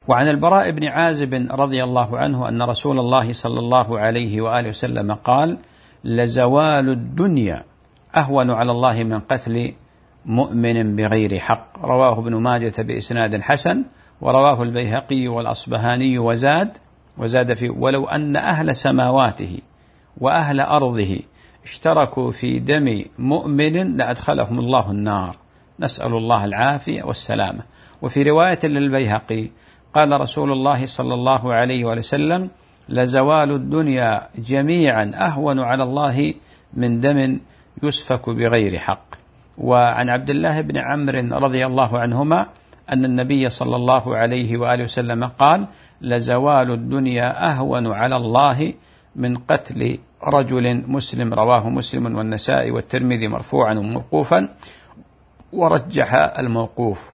وعن البراء بن عازب رضي الله عنه أن رسول الله صلى الله عليه وآله وسلم قال: لزوال الدنيا أهون على الله من قتل مؤمن بغير حق. رواه ابن ماجة بإسناد حسن، ورواه البيهقي والأصبهاني وزاد فيه: ولو أن أهل سماواته وأهل أرضه اشتركوا في دم مؤمن لأدخلهم الله النار، نسأل الله العافية والسلامة. وفي رواية للبيهقي قال رسول الله صلى الله عليه وسلم: لزوال الدنيا جميعا أهون على الله من دم يسفك بغير حق. وعن عبد الله بن عمرو رضي الله عنهما أن النبي صلى الله عليه وآله وسلم قال: لزوال الدنيا أهون على الله من قتل رجل مسلم. رواه مسلم والنسائي والترمذي مرفوعا وموقوفا، ورجح الموقوف.